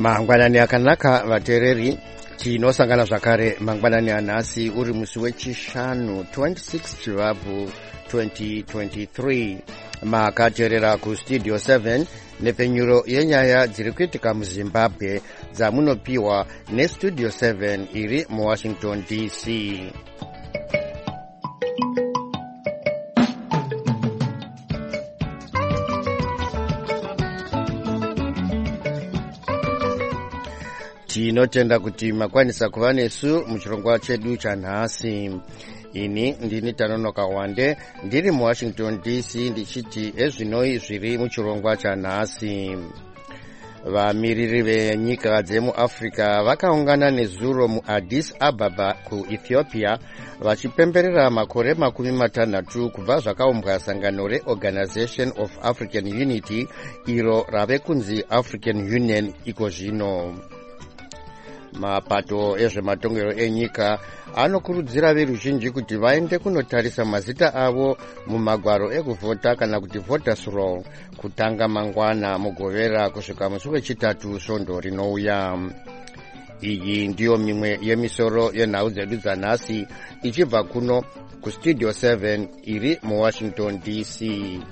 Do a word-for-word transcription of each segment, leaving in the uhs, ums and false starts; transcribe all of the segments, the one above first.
Mangwanani akanaka vatereri, tinosangana zvakare mangwanani anhasi uri musi wechishanu twenty-six Chivabvu twenty twenty-three. Makateerera kustudio seven nepenyuro yenyaya dziri kuitika muZimbabwe dzamunopiwa nestudio seven iri muWashington D C. Tinotenda kuti makwanisa kuva nesu muchirongwa chedu chanhasi. Ini ndini Tanonoka Wande ndiri muWashington D C ndichiti ezvinoi zviri muchirongwa chanhasi. Vamiriri venyika dzemuAfrica vakaungana nezuro muAddis Ababa kuEthiopia vachipemberera makore makumi matanhatu kubva zvakaumbwa sangano reOrganization of African Unity iro rave kunzi African Union iko zvino. Mapato ezvematongero enyika anokurudzira veruzhinji kuti vaende kunotarisa mazita avo mumagwaro ekuvhota kana kuti voters roll kutanga mangwana mugovera kusvika musi wechitatu svondo rinouya. Iyi ndiyo mimwe yemisoro yenhau dzedu dzanhasi ichibva kuno kustudio seven iri muWashington D C.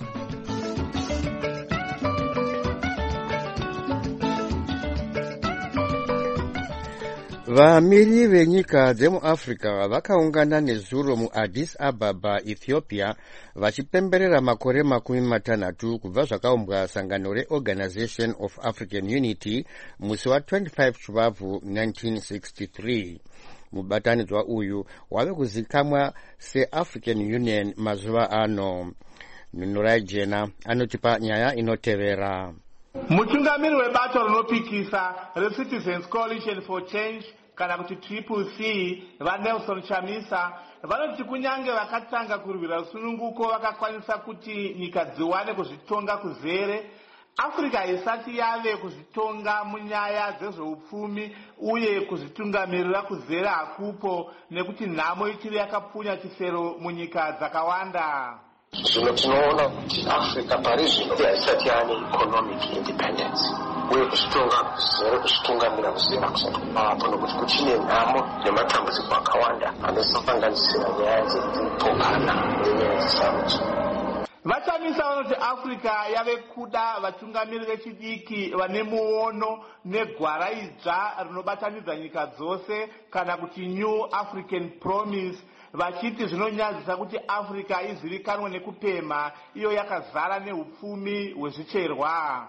Vamiri venyika dzemuAfrica vakaungana nezuro muAddis Ababa, Ethiopia vachipemberera makore makumi matanhatu kubva zvakaumbwa sangano reOrganization of African Unity musi wa twenty-five Chivabvu nineteen sixty-three. Mubatanidzwa uyu wave kuzikamwa seAfrican Union mazuva ano. Nunurai Jena anotipa nyaya inotevera. Mutungamiri webato rinopikisa reCitizens Coalition for Change kana kuti Triple C vaNelson Chamisa vanoti kunyange vakatanga kurwira sununguko vakakwanisa kuti nyika dziwane kuzvitonga kuzere, Africa isati yave kuzvitonga munyaya dzezveupfumi uye kuzvitungamirira kuzere hakupo nekuti nhamo ichiri yakapunya chisero munyika dzakawanda. Zvino tinoona kuti Africa pari zvino haisati yaane economic independence uye kuzvitonga kuzere kuzvitungamira kuzera kusati kuvapo nokuti kuchine nhamo nematambudziko akawanda anosanganisira nyaya dzekupokana nenyaya dzesarudzo. Vachamisa vanoti Africa yave kuda vatungamiri vechidiki vane muono negwara idzva rinobatanidza nyika dzose kana kuti New African Promise, vachiti zvinonyadzisa kuti Africa izivikanwe nekupemha iyo yakazara neupfumi hwezvicherwa.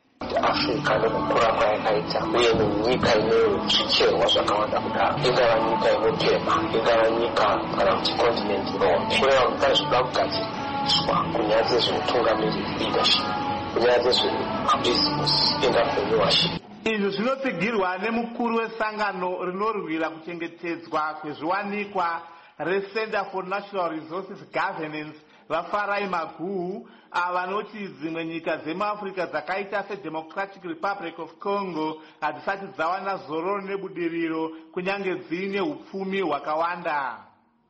Africa nekukura kwayakaita uye nenyika ine zvicherwa zvakawanda kudaro, ingava nyika inopemha, ingava nyika kana kuti continent ino kureva kuti zvinoda kugadziriswa kunyaya dzezveutungamiri leadership, kunyaya dzezvebusiness entrepreneurship. Izvi zvinotsigirwa nemukuru wesangano rinorwira kuchengetedzwa kwezviwanikwa reCenter for National Resources Governance vaFarai Maguwu, avanoti dzimwe nyika dzemuAfrica dzakaita seDemocratic Republic of Congo hadzisati dzawana zororo nebudiriro kunyange dziine upfumi hwakawanda.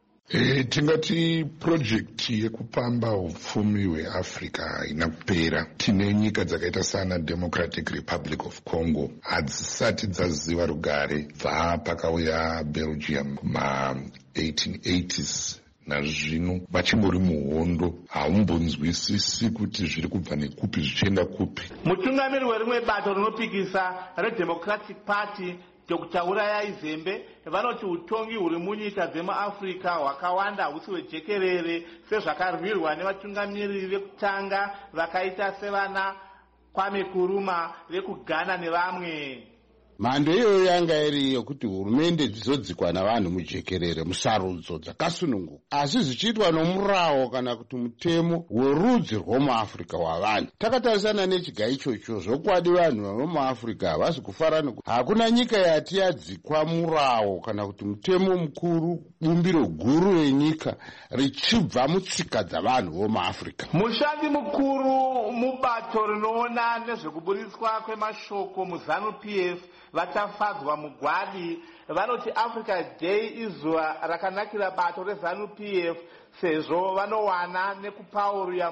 E, tingati project yekupamba upfumi hweAfrica haina kupera. Tine nyika dzakaita sana Democratic Republic of Congo hadzisati dzaziva rugare bva pakauya Belgium ma eighteen eighties. Nazvino vachingori muhondo haumbonzwisisi kuti zviri kubva nekupi zvichienda kupi. Mutungamiri werimwe bato rinopikisa reDemocratic Party Doctor Uraya Izembe vanoti utongi huri munyika dzemuAfrica hwakawanda hahusi hwejekerere sezvakarwirwa nevatungamiri vekutanga vakaita sevana Kwame Nkrumah vekuGhana nevamwe. Mhando iyoyo yanga iri yokuti hurumende dzizodzikwa navanhu mujekerere musarudzo dzakasununguka, asi zvichiitwa nomurawo kana kuti mutemo werudzi rwomuAfrica hwavanhu. Takatarisana nechiga ichocho zvokwadi vanhu vemuAfrica havasi kufara nekuti hakuna nyika yati yadzikwa murawo kana kuti mutemo mukuru, bumbiro guru renyika richibva mutsika dzavanhu vomuAfrica. Mushandi mukuru mubato rinoona nezvekuburitswa kwemashoko muZanu P F vatafadzwa mugwadi vanoti Africa Day izuva rakanakira bato reZanu P F sezvo vanowana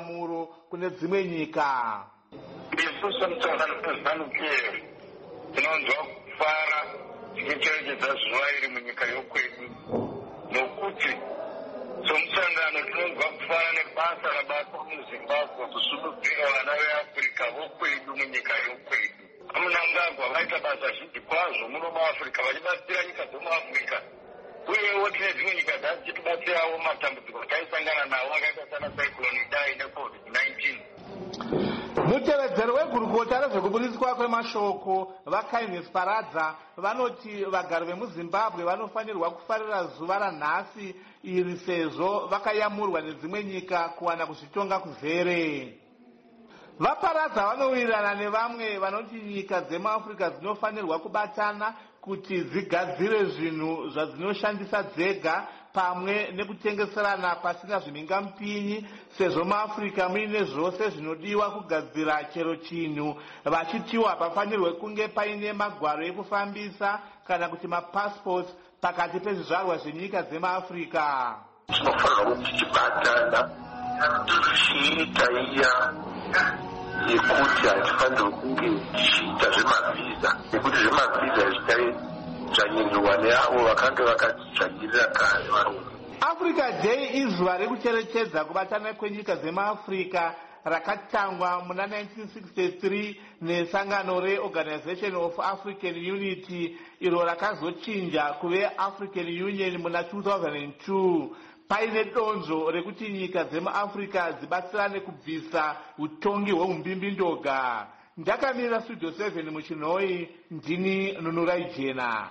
nekupauruyamuro kune dzimwe nyika. Isusu mutsanano weZanu P F tinonzwa kufara tichicherechedza zuva iri munyika yokwedu, nokuti somusangano tinonzwa kufara nebasa rabatwa muzimbabwe kusunungudzira vana veafrica vokwedu munyika yokwedu. Mnangagwa vaita basa zhinji kwazvo muno muafrica vachibatsira nyika dzomuafrica, uyewo tine dzimwe nyika dzasi tichibatsirawo matambudziko taisangana nawo akaita sana cyclone Idai necovid nineteen. Mutevedzeri wegurukota rezvekubudiswa kwemashoko vaKainesi Paradza vanoti vagari vemuZimbabwe vanofanirwa kufarira zuva ranhasi iri sezvo vakayamurwa nedzimwe nyika kuwana kuzvitonga kuzere. VaParadza vanowirirana nevamwe vanoti nyika dzemuAfrica dzinofanirwa kubatana kuti dzigadzire zvinhu zvadzinoshandisa dzega pamwe nekutengeserana pasina zvimhingamupinyi, sezvo muAfrica muine zvose zvinodiwa kugadzira chero chinhu, vachitiwa hapafanirwe kunge paine magwaro ekufambisa kana kuti mapassports pakati pezvizvarwa zvenyika dzemuAfrica. Tinofanirwa kuti tichibatana tichiita iya yekuti hatifanirwi kunge tichiita zvemavhiza, nekuti zvemavhiza zvichadzvanyirwa neavo vakanga vakadzvanyirira kare varume. Africa Day izuva rekucherechedza kubatana kwenyika dzemuAfrica rakatangwa muna nineteen sixty-three nesangano reOrganization of African Unity, iro rakazochinja kuve African Union muna two thousand two. Paine donzvo rekuti nyika dzemuAfrica dzibatsirane kubvisa utongi hweumbimbi-ndoga. Ndakamira Studio seven muChinoi, ndini Nunurai Jena.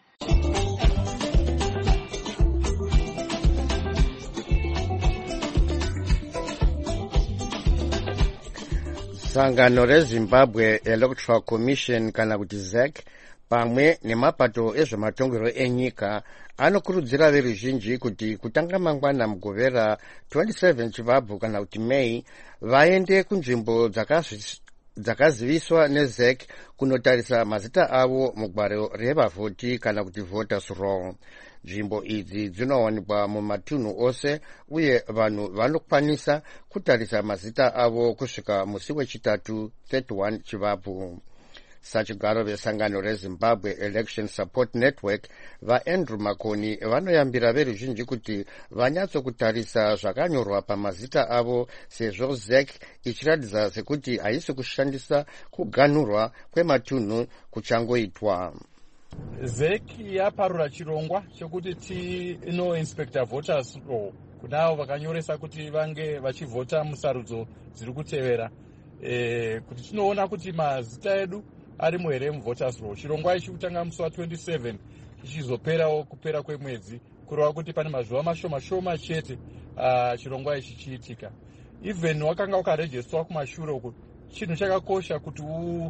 Sangano reZimbabwe Electoral Commission kana kuti Z E C pamwe nemapato ezvematongero enyika anokurudzira veruzhinji kuti kutanga mangwana mugovera twenty-seven Chivabvu kana kuti Mei vaende kunzvimbo dzakaziviswa neZ E C kunotarisa mazita avo mugwaro revavhoti kana kuti voters roll. Nzvimbo idzi dzinowanikwa mumatunhu ose uye vanhu vanokwanisa kutarisa mazita avo kusvika musi wechitatu thirty-one Chivabvu. Sachigaro vesangano reZimbabwe Election Support Network vaAndrew Makoni vanoyambira veruzhinji kuti vanyatsokutarisa zvakanyorwa pamazita avo sezvo Z E C ichiratidza sekuti haisi kushandisa kuganhurwa kwematunhu kuchangoitwa. Z E C yaparura chirongwa chekuti tinoinspector voters roll kunavo vakanyoresa kuti vange vachivhota musarudzo dziri kutevera, e, kuti tinoona kuti mazita edu arimo here muvoters roll. Chirongwa ichi kutanga musi wa twenty-seven chichizoperawo kupera kwemwedzi, kureva kuti pane mazuva mashoma shoma chete uh, chirongwa ichi chiitika. Even wakanga wakarejistwa kumashure uku, chinhu chakakosha kuti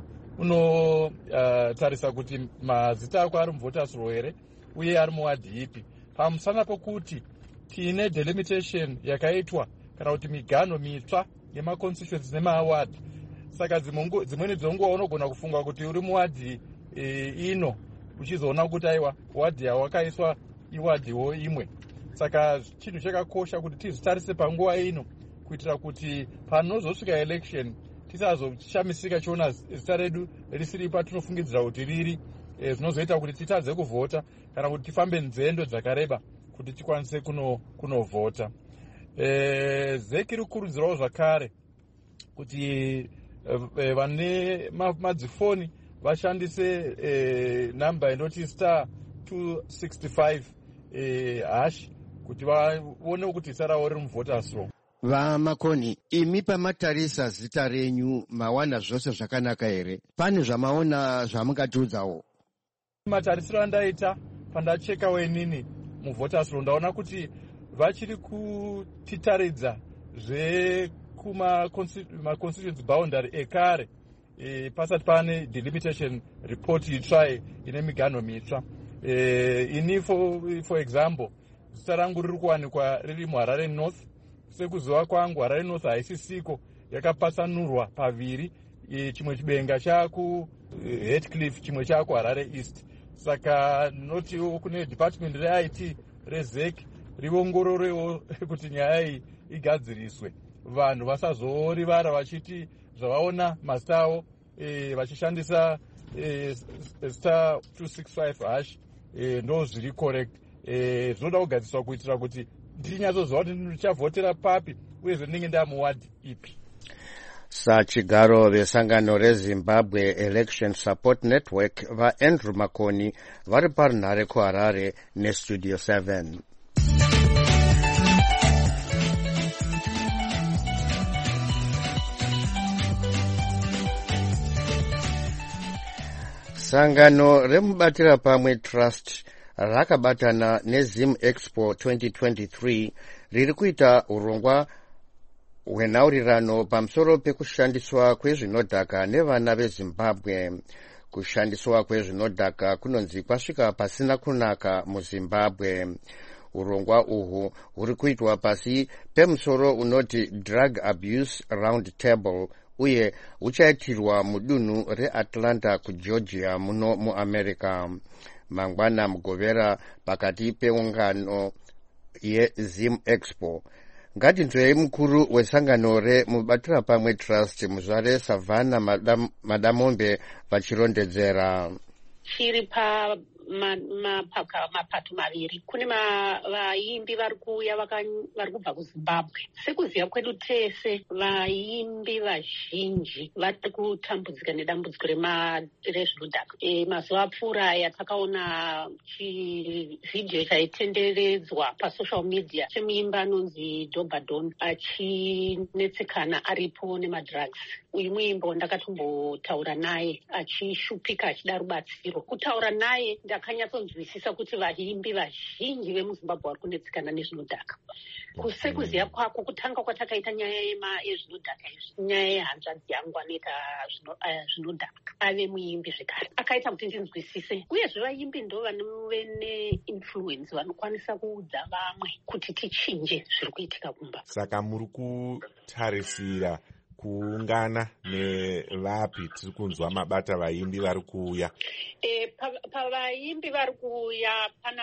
unotarisa uh, kuti mazita ako ari muvoters roll here uye ari muwadhi ipi, pamusana pokuti tiine delimitation yakaitwa kana kuti miganho mitsva yemaconstituency nemaawadi. Saka dzimweni dzonguva unogona kufunga kuti uri muwadhi e, ino uchizoona kuti aiwa wadhi yawakaiswa iwadhiwo imwe. Saka chinhu chakakosha kuti tizitarise panguva ino kuitira kuti panozosvika election tisazoshamisika chiona zita redu risiri patinofungidzira kuti riri, e, zvinozoita kuti titadze kuvhota kana kuti tifambe nzendo dzakareba kuti tikwanise kunovhota. Kuno e, Z E C iri kukurudzirawo zvakare kuti E, vane madzifoni vashandise e, namba inoti star two sixty-five e, hash kuti vaone kuti sarawo riri muvoters roll. VaMakoni, imi pamatarisa zita renyu mawana zvose zvakanaka here? Pane zvamaona zvamungatiudzawo? Matarisiro andaita pandachekawo inini muvoters roll ndaona kuti vachiri kutitaridza zve kuma constituency boundary ekare, e, pasati pane delimitation report itsva ine miganho mitsva. E, ini for, for example zita rangu riri kuwanikwa riri muHarare North. Sekuziva kwangu Harare North haisisiko, yakapatsanurwa paviri, e, chimwe chibenga chaku e, Heathcliff, chimwe chaku Harare East. Saka notiwo kune department re-I T re-Z E C riongororewo kuti nyaya iyi igadziriswe, vanhu vasazorivara vachiti zvavaona mazita avo e, vachishandisa eh, star two six five hash eh, ndo zviri correct. eh, zvinoda kugadziswa kuitira kuti ndichinyatsozva kuti ndichavhotera papi uyezve ndinenge ndamuwadhi ipi. Sachigaro vesangano reZimbabwe Election Support Network vaAndrew Makoni vari parunhare kuHarare neStudio seven. Sangano remubatira pamwe Trust rakabatana neZim Expo twenty twenty-three riri kuita urongwa hwenhaurirano pamusoro pekushandiswa kwezvinodhaka nevana veZimbabwe. Kushandiswa kwezvinodhaka kunonzi kwasvika pasina kunaka muZimbabwe. Urongwa uhu huri kuitwa pasi pemusoro unoti Drug Abuse Round Table uye uchaitirwa mudunhu reAtlanta kuGeorgia muno muAmerica. Mangwana mugovera pakati peungano yeZim Expo. Ngatinzwei mukuru wesangano remubatira pamwe Trust Muzvare Savannah Madam, Madamombe vachirondedzera. Chiri pa mapato maviri kune vaimbi vari kuuya vari kubva kuZimbabwe. Sekuziva kwedu tese vaimbi vazhinji vari kutambudzika nedambudziko rezvinodhaka. E, mazuva apfuura aya takaona chivhidhiyo chaitenderedzwa pasocial media chemuimbi anonzi Dobadon achinetsekana aripo nemadrugs. Uyu muimbo ndakatombotaura naye achishupika achida rubatsiro. Kutaura naye ndakanyatsonzwisisa kuti vaimbi vazhinji vemuZimbabwe vari kunetsekana nezvinodhaka. Kusekuziva kwako kutanga kwatakaita nyaya yezvinodhaka izvi, nyaya yehanzvadzi yangu anoita zvinodhaka, ave muimbi zvekare, akaita kuti ndinzwisise. Uyezve vaimbi ndo vanove neinfluence vanokwanisa kuudza vamwe kuti tichinje zviri kuitika kumba. Saka muri kutarisira kuungana nevapi? Tiri kunzwa mabata vaimbi vari kuuya. E, pavaimbi vari kuuya pana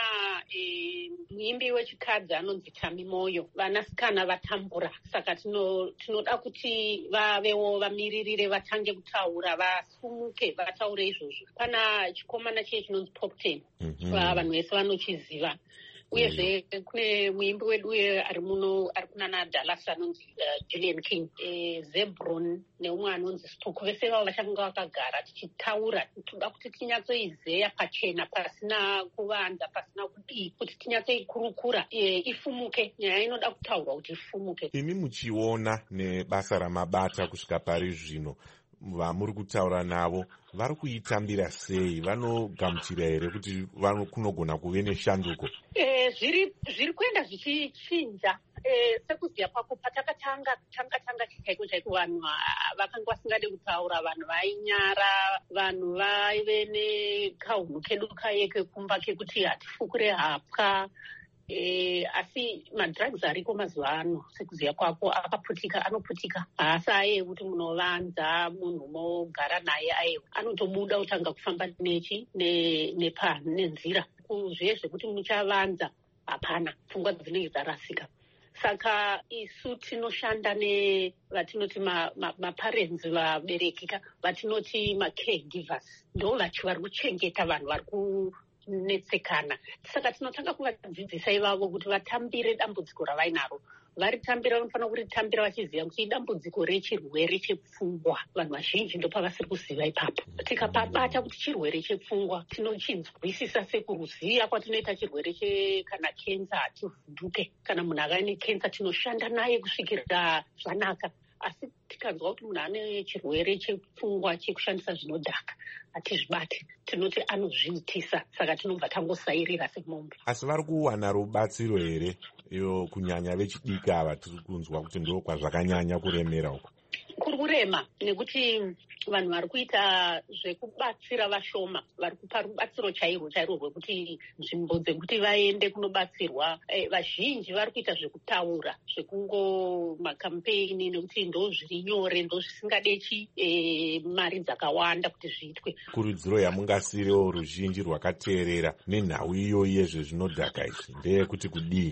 e, muimbi wechikadzi anonzi Tami Moyo. Vanasikana vatambura, saka tinoda tino kuti vavewo vamiririre, vatange kutaura, vasumuke vataure izvozvo. Pana chikomana chiye chinonzi Pop ten, mm -hmm. vanhu vese vanochiziva. Uyezve kune muimbi wedu uye ari muno ari kunana Dallas anonzi uh, Julian King, e, Zebron neumwe anonzi Stuku. Vese vavo vachanga vakagara tichitaura, toda kuti tinyatsoizeya pachena, pasina kuvanza, pasina kudii, kuti tinyatsoikurukura e, ifumuke. Nyaya inoda kutaurwa kuti ifumuke. Imi muchiona nebasa ramabata kusvika pari zvino, vamuri kutaura navo vari kuitambira sei? Vanogamuchira here kuti kunogona kuve neshanduko? E, zviri zviri kuenda zvichinja. E, sekuziva kwako patakatanga tanga tanga chaiko chaiko vanhu vakanga vasingade kutaura, vanhu vainyara, vanhu vaive nekahunu kedu kayeke kumba kekuti hatifukure hapwa. E, asi madrugs ariko mazuva ano sekuziva kwako akaputika, anoputika. Haasi aye kuti munovanza munhu mogara naye, aye anotobuda utanga kufamba nechi nepa nenzira. Kuzvezve kuti muchavanza hapana, pfungwa dzinenge dzarasika. Saka isu tinoshanda nevatinoti maparents ma, ma vabereki, vatinoti macaregivers, ndo vachi vari kuchengeta vanhu vari ku netsekana. Saka tinotanga kuvadzidzisa ivavo kuti vatambire dambudziko ravainaro. Varitambira vanofanira kuritambira vachiziva kuti idambudziko rechirwere chepfungwa. Vanhu vazhinji ndo pavasiri kuziva ipapo. Tikapabata kuti chirwere chepfungwa tinochinzwisisa sekuruziya kwatinoita chirwere che kana kenza hativhunduke. Kana munhu akaine kenza tinoshanda naye kusvikira zvanaka. Asi tikanzwa kuti munhu ane chirwere chepfungwa chekushandisa zvinodhaka hatizvibati, tinoti anozviitisa, saka tinobva tangosairira semombe. Asi vari kuwana rubatsiro here iyo kunyanya vechidiki ava tiri kunzwa kuti ndo kwazvakanyanya kuremera uko? Kuri kurema nekuti vanhu vari kuita zvekubatsira vashoma, vari kupa rubatsiro chairwo chairwo rwekuti nzvimbo dzekuti vaende kunobatsirwa. E, vazhinji vari kuita zvekutaura, zvekungo makampeini, nekuti ndo zviri nyore, ndo zvisingadechi e, mari dzakawanda kuti zviitwe. Kurudziro yamungasiriwo ruzhinji rwakateerera nenhau iyoyi yezvezvinodhaka izvi ndeyekuti kudii? Uh,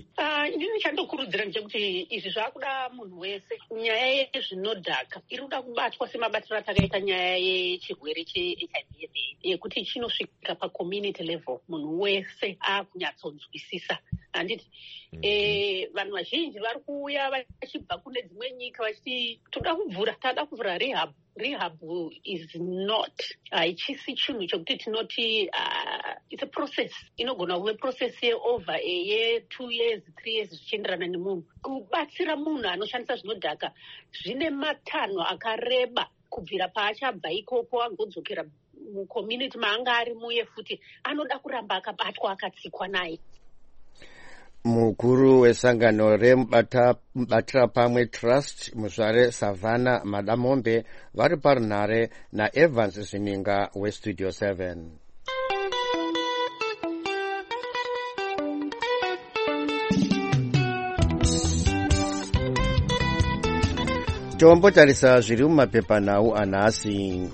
inini chandokurudzira ndechekuti izvi zvakuda munhu wese. Nyaya yezvinodhaka iri kuda kubatwa semabatiro atakaita nyaya yechirwere che-H I V and AIDS, yekuti chinosvika pa-community level, munhu wese akunyatsodzwisisa. Handiti eh vanhu vazhinji vari kuuya vachibva kune dzimwe nyika vachiti toda kuvhura tada kuvhura rehab. Rehab is not haichisi chinhu chokuti tinoti uh, it's a process inogona kuve process yeover ye-two years three years zvichienderana nemunhu. Kubatsira munhu anoshandisa zvinodhaka zvine matanho akareba kubvira paachabva ikoko agodzokera mucommunity maanga ari muye futi anoda kuramba akabatwa akatsikwa naye. Mukuru wesangano remubatira pamwe trust muzvare Savannah Madamombe vari parunhare naEvans Zininga westudio seven. Tombotarisa zviri mumapepanhau anhasi.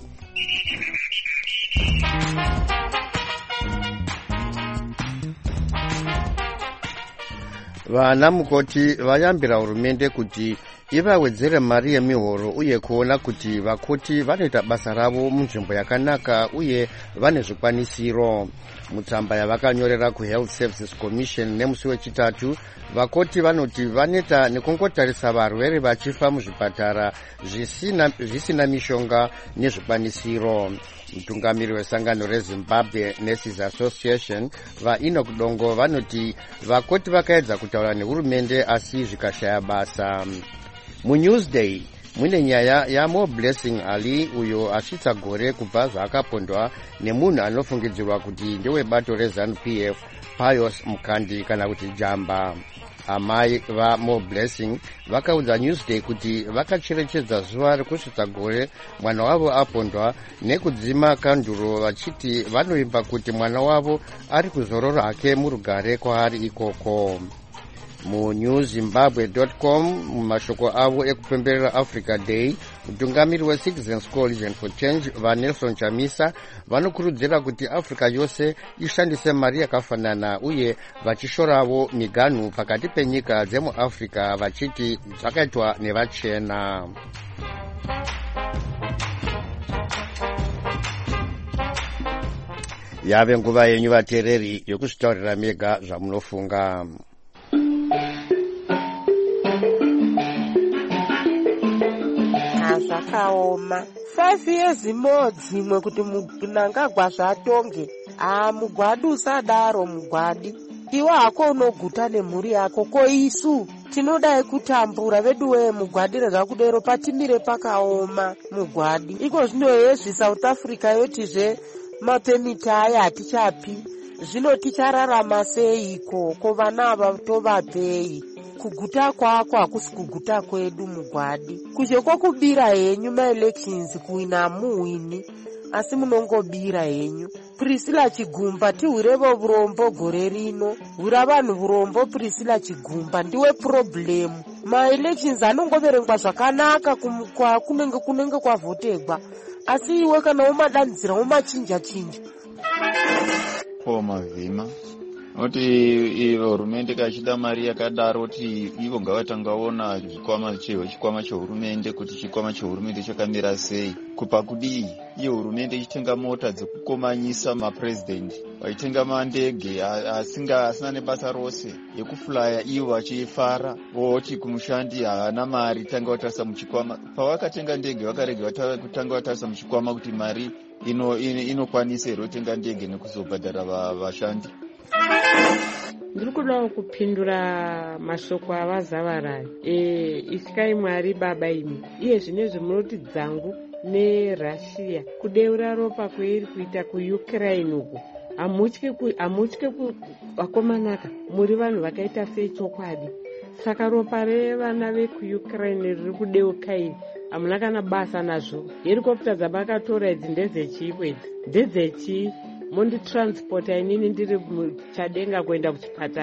Vana mukoti vayambira hurumende kuti ivawedzere mari yemihoro uye kuona kuti vakoti vanoita basa ravo munzvimbo yakanaka uye vane zvikwanisiro. Mutsamba yavakanyorera kuHealth Services Commission nemusi wechitatu, vakoti vanoti vaneta nekungotarisa varwere vachifa muzvipatara zvisina, zvisina mishonga nezvikwanisiro. Mutungamiri wesangano reZimbabwe Nurses Association vaInok Dongo vanoti vakoti vakaedza kutaura nehurumende asi zvikashaya basa. MuNewsday mune nyaya yaMo Blessing Ali uyo asvitsa gore kubva zvaakapondwa nemunhu anofungidzirwa kuti ndewebato reZANU P F Pius Mukandi kana kuti Jamba. Amai vaMo Blessing vakaudza Newsday kuti vakacherechedza zuva rekusvitsa gore mwana wavo apondwa nekudzima kanduro vachiti vanoimba kuti mwana wavo ari kuzorora hake murugare kwaari ikoko. MuNewZimbabwe dot com mumashoko avo ekupemberera Africa Day, mutungamiri weCitizens Coalition for Change vaNelson Chamisa vanokurudzira kuti Africa yose ishandise mari yakafanana uye vachishorawo miganhu pakati penyika dzemuAfrica vachiti zvakaitwa nevachena. Yave nguva yenyu vateereri yokuzvitaurira mega zvamunofunga. Zvakaoma five years more dzimwe kuti Mnangagwa zvatonge. Ah, Mugwadi usadaro Mugwadi. Iwe hako unoguta nemhuri yako, ko isu tinodai kutambura vedu wee Mugwadi rega kudero patimire pakaoma Mugwadi. Iko zvino yezvi South Africa yotizve mapemiti aya hatichapi. Zvino tichararama seiko, ko vana ava tovapei. Kuguta kwako hakusi kuguta kwedu Mugwadi. Kuzhe kwokubira henyu maelections kuina muwini, asi munongobira henyu. Priscilla Chigumba tihwirevo urombo gore rino. Hwira vanhu urombo Priscilla Chigumba ndiwe problem. Maelections anongoverengwa zvakanaka kumukwa kunenge kunenge kwavhotegwa. Asi iwe kana umadanidzira umachinja chinja. Po mavhima oti hurumende kachida mari yakadaro kuti ivo ngavatangaona chikwama chikwama chehurumende kuti chikwama chehurumende chakamira sei. Kupa kudii iyo hurumende ichitenga mota dzekukomanyisa mapresident, vachitenga mandege asinga asina nebasa rose yekuflya ivo vachifara voti kumushandi haana mari tanga vatarisa muchikwama. Pavakatenga ndege vakarega kutanga vatarisa muchikwama kuti mari inokwanisa ino, ino rotenga ndege nekuzobhadhara vashandi. Ndiri kudawo kupindura mashoko avazavarari. E, iskai Mwari baba imi. Iye zvinezvi munoti dzangu neRussia kudeura ropa kweiri kuita kuUkraine uko. Hamutye ku hamutye ku vakomanaka muri vanhu vakaita sei chokwadi. Saka ropa revana vekuUkraine riri kudeuka iri hamuna kana basa nazvo. Helikopta dzavakatora idzi ndedzechi kwedzi ndedzechi mondi transport inini ndiri chadenga kuenda kuchipatara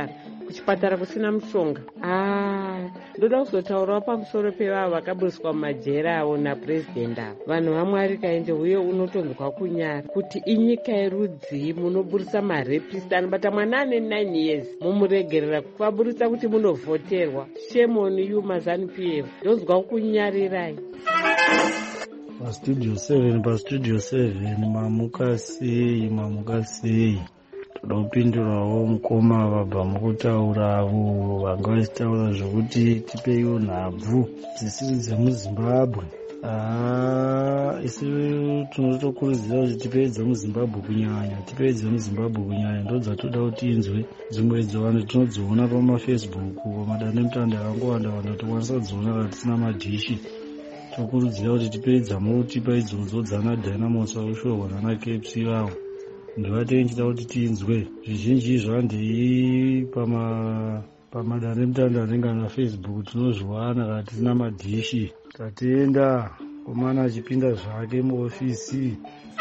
kuchipatara kusina mushonga. Ah, ndoda kuzotaurawo pamusoro pevavo vakaburiswa mumajera avo napurezidendi avo. Vanhu vaMwari kaende, uye unotonzwa kunyara kuti inyika yerudzi munoburisa marepist anobata mwana ane nine years mumuregerera kuvaburisa kuti munovhoterwa. Shame on you Mazani P F. Ndonzwa kunyarirai. Pastudio seven, pastudio seven, mamuka sei, mamuka sei. Toda kupindurawo mukoma vabva mukutaura avo vanga vachitaura zvokuti tipeiwo nhabvu dzisiri dzemuzimbabwe. Ah, isi tinotokurudzira kuti tipei dzemuzimbabwe kunyanya, tipei dzemuzimbabwe kunyanya, ndo dzatoda kuti inzwe. Dzimwe idzo vanhu tinodziona pamafacebook, pamadandemutande akangowanda wanda tokwanisa kudziona kana tisina madhishi. Tokurudzira kuti tipei dzamutipa idzodzo dzana Dynamos vaushohwa nana K F C vavo. Ndivatei nchida kuti tinzwe. Zvizhinji izvo handei pama pamadandemutande anenge ana Facebook tinozviwana kana tisina madhishi. Tatenda komana achipinda zvake muofisi.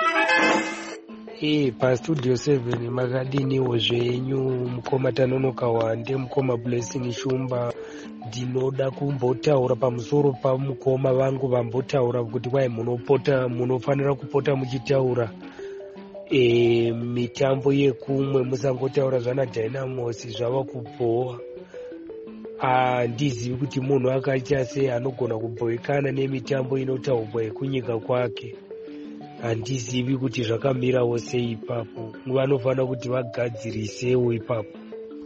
Eh, pastudio seven makadiniwo zvenyu mukoma Tanonoka Wande, mukoma Blessing Shumba. Ndinoda kumbotaura pamusoro pamukoma vangu vambotaura kuti kwai munopota munofanira kupota muchitaura e, mitambo yekumwe musangotaura zvana Dynamos zvava kubhowa. Handizivi kuti munhu akaita sei anogona kubhoikana nemitambo inotaurwa yekunyika kwake. Handizivi kuti zvakamirawo sei ipapo. Vanofanira kuti vagadzirisewo ipapo.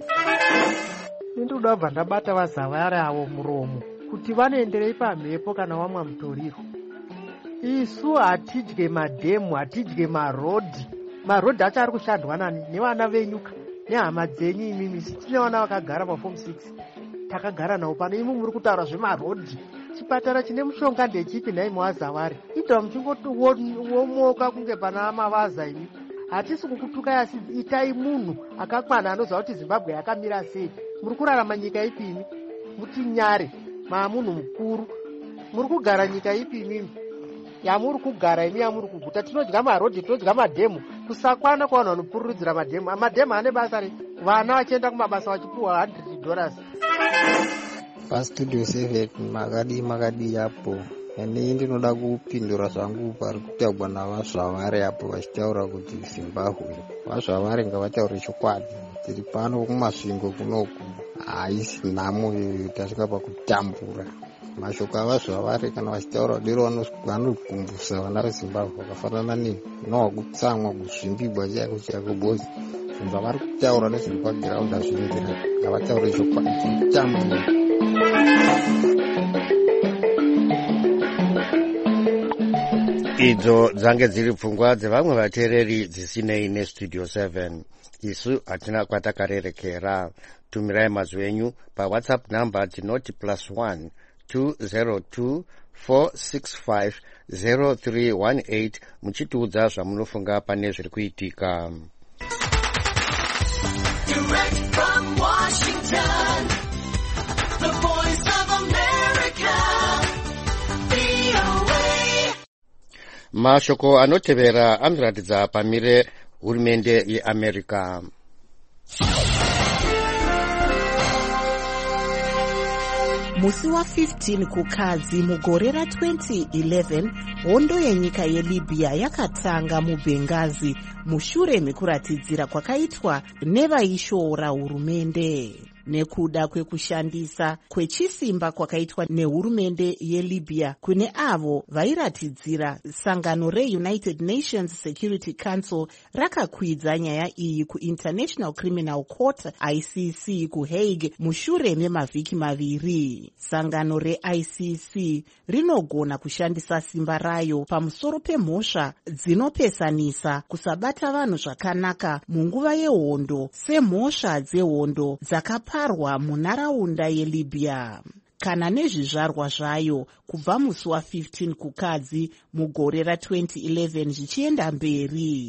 Ndoda kubva ndabata vaZavari avo muromo kuti vanoenderei pamhepo kana wamwa mutoriro. Isu hatidye madhemu, hatidye marodhi. Marodhi acho ari kushandwa nani nevana venyuka nehama dzenyu imimi. Tine vana vakagara paform six takagara navo pano. Imi muri kutaura zvemarodhi. Chipatara chine mushonga ndechipi nhaimo waZavari? Ita muchingotowomoka kunge pana mavaza imi. Hatisi kukutukai asi itai munhu akakwana anoziva kuti Zimbabwe yakamira sei. Muri kurarama nyika ipi imi? Muti nyare maamunhu mukuru. Muri kugara nyika ipi imimi? Yamuri kugara imi yamuri kuguta. Tinodya marodhi, tinodya madhemu. Kusakwana kwavanhu vanopururudzira madhemu. Madhemu ane basa re vana vachienda kumabasa vachipuwa one hundred dollars. Pastudio seven makadi makadi yapo. Ini ndinoda kupindura zvangu pari kutaurwa navaZvavari apo vachitaura kuti Zimbabwe. VaZvavari ngavataure chokwadi. Tiri pano kumasvingo kunoku haisi nhamo tasvika pakutambura. Mashoko avaZvavari kana vachitaura dero vanogumbusa vana veZimbabwe vakafanana nenova kutsamwa kuzvimbigwa chaiko chaiko bosi. Zvinhu zvavari kutaura nezviri pagiraundi hazvienderani. Ngavataure chokwadi kutambura. Idzo dzange dziri pfungwa dzevamwe vateereri dzisinei nestudio seven. Isu hatina kwatakarerekera. Tumirai mazwi enyu paWhatsApp number tinoti plus one two zero two four six five zero three one eight muchitiudza zvamunofunga pane zviri kuitika. Direct from Washington, the voice of America, V O A. Mashoko anotevera anoratidza pamire hurumende yeAmerica. Musi wa fifteen kukadzi mugore ra twenty eleven, hondo yenyika yeLibya yakatanga muBengazi mushure mekuratidzira kwakaitwa nevaishoora hurumende. Nekuda kwekushandisa kwechisimba kwakaitwa nehurumende yeLibya kune avo vairatidzira, sangano reUnited Nations Security Council rakakwidza nyaya iyi kuInternational Criminal Court I C C kuHague mushure memavhiki maviri. Sangano reI C C rinogona kushandisa simba rayo pamusoro pemhosva dzinopesanisa kusabata vanhu zvakanaka munguva yehondo, semhosva dzehondo dzakapa parwa munharaunda yeLibya. Kana nezvizvarwa zvayo kubva musi wa fifteen kukadzi mugore ra twenty eleven zvichienda mberi.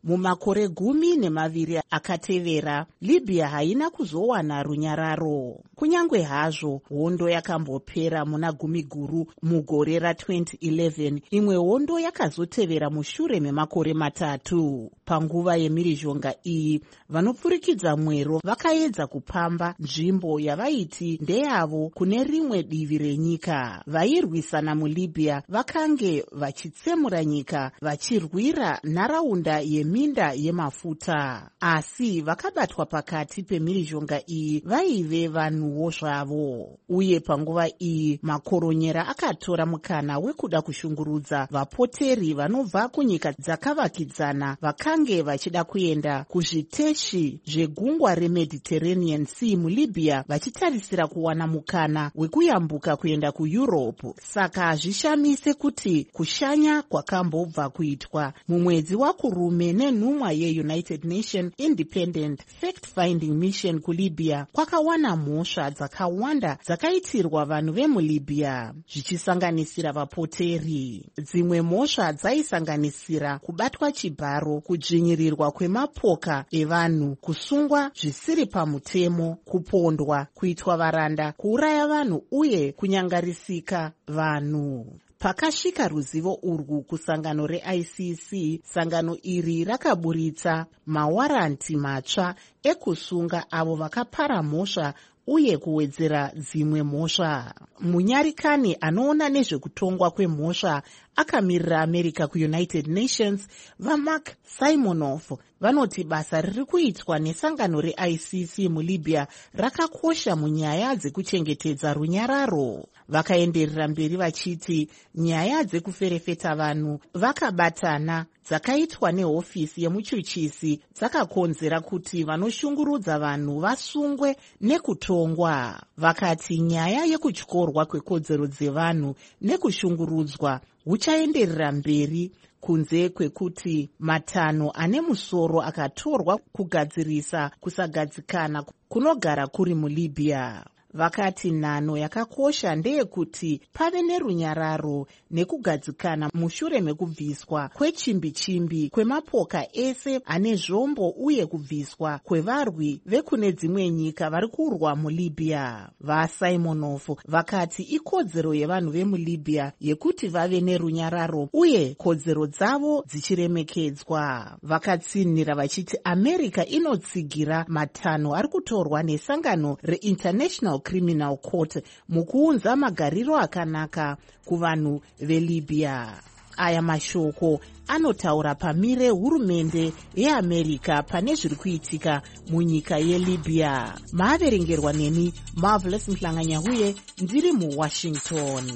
Mumakore gumi nemaviri akatevera, Libya haina kuzowana runyararo. Kunyangwe hazvo hondo yakambopera muna gumi guru mugore ra-twenty eleven, imwe hondo yakazotevera mushure memakore matatu. Panguva yemhirizhonga iyi, vanopfurikidza mwero vakaedza kupamba nzvimbo yavaiti ndeyavo kune rimwe divi renyika. Vairwisana muLibya vakange vachitsemura nyika vachirwira nharaunda yeminda yemafuta, asi vakabatwa pakati pemhirizhonga iyi vaive vanhuwo zvavo. Uye panguva iyi makoronyera akatora mukana wekuda kushungurudza vapoteri vanobva kunyika dzakavakidzana vakange vachida kuenda kuzviteshi zvegungwa reMediterranean Sea muLibya vachitarisira kuwana mukana wekuyambuka kuenda kuEurope. Saka hazvishamise kuti kushanya kwakambobva kuitwa. Mumwedzi waKurume nenhumwa yeUnited Nations Independent Fact-Finding Mission kuLibya kwakawana mhosva dzakawanda dzakaitirwa vanhu vemuLibya, zvichisanganisira vapoteri. Dzimwe mhosva dzaisanganisira kubatwa chibharo, kudzvinyirirwa kwemapoka evanhu, kusungwa zvisiri pamutemo, kupondwa, kuitwa varanda, kuuraya vanhu uye kunyangarisika vanhu. Pakasvika ruzivo urwu kusangano reI C C, sangano iri rakaburitsa mawaranti matsva ekusunga avo vakapara mhosva uye kuwedzera dzimwe mhosva. Munyarikani anoona nezvekutongwa kwemhosva akamirira America kuUnited Nations, vaMark Simonoff, vanoti basa riri kuitwa nesangano reI C C muLibya rakakosha munyaya dzekuchengetedza runyararo. Vakaenderera mberi vachiti nyaya dzekuferefeta vanhu vakabatana dzakaitwa nehofisi yemuchuchisi dzakakonzera kuti vanoshungurudza vanhu vasungwe nekutongwa. Vakati nyaya yekutyorwa kwekodzero dzevanhu nekushungurudzwa huchaenderera mberi kunze kwekuti matanho ane musoro akatorwa kugadzirisa kusagadzikana kunogara kuri muLibya. Vakati nhano yakakosha ndeyekuti pave nerunyararo nekugadzikana mushure mekubviswa kwechimbi-chimbi kwemapoka ese ane zvombo uye kubviswa kwevarwi vekune dzimwe nyika vari kurwa muLibya. VaSimonoff vakati ikodzero yevanhu vemuLibya yekuti vave nerunyararo uye kodzero dzavo dzichiremekedzwa. Vakatsinhira vachiti America inotsigira matanho ari kutorwa nesangano reInternational Criminal Court mukuunza magariro akanaka kuvanhu veLibya. Aya mashoko anotaura pamire hurumende yeAmerica pane zviri kuitika munyika yeLibya. Maaverengerwa neni Marvelous Mhlanganyahuye, ndiri muWashington.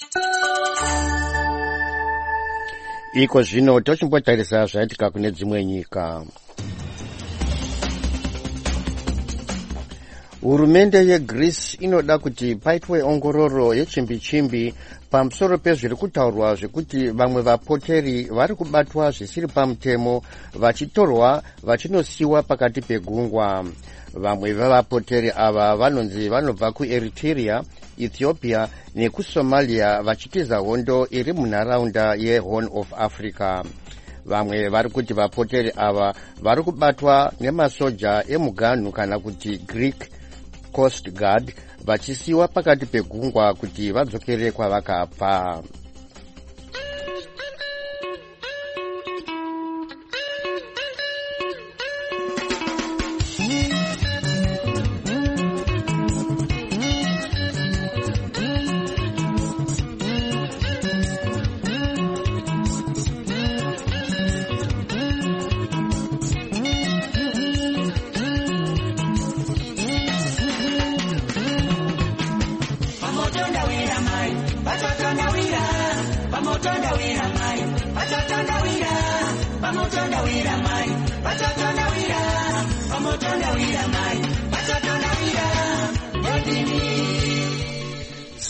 Iko zvino tochimbotarisa zvaitika kune dzimwe nyika. Hurumende yeGreece inoda kuti paitwe ongororo yechimbi-chimbi pamusoro pezviri kutaurwa zvekuti vamwe vapoteri vari kubatwa zvisiri pamutemo vachitorwa vachinosiyiwa pakati pegungwa. Vamwe vevapoteri ava vanonzi vanobva kuEritrea, Ethiopia nekuSomalia vachitiza hondo iri munharaunda yeHorn of Africa. Vamwe vari kuti vapoteri ava vari kubatwa nemasoja emuganhu kana kuti Greek Coast Guard vachisiwa pakati pegungwa kuti vadzokere kwavakabva.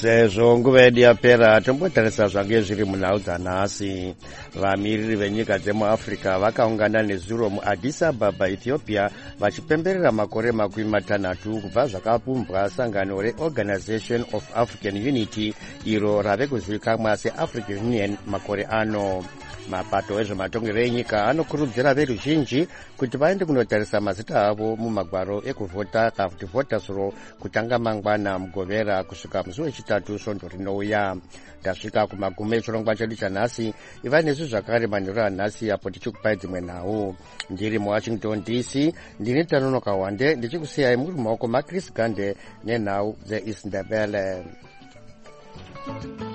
sezvo nguva yedu yapera tombotarisa zvange zviri munhau dzanhasi. Vamiriri venyika dzemuafrica vakaungana nezuro muaddis ababa, ethiopia, vachipemberera makore makumi matanhatu kubva zvakapumbwa sangano reorganization of african unity, iro rave kuzivikanwa seafrican union makore ano. Mapato ezvematongerero enyika anokurudzira veruzhinji kuti vaende kunotarisa mazita avo mumagwaro ekuvhota kana kuti voters roll kutanga mangwana mugovera kusvika musi wechitatu svondo rinouya. Tasvika kumagume echirongwa chedu chanhasi. Iva nesu zvakare manheru anhasi apo tichikupai dzimwe nhau. Ndiri muwashington D C, ndini Tanonoka Wande ndichikusiyai muri mumaoko maChris Gande nenhau dzeIsindebele.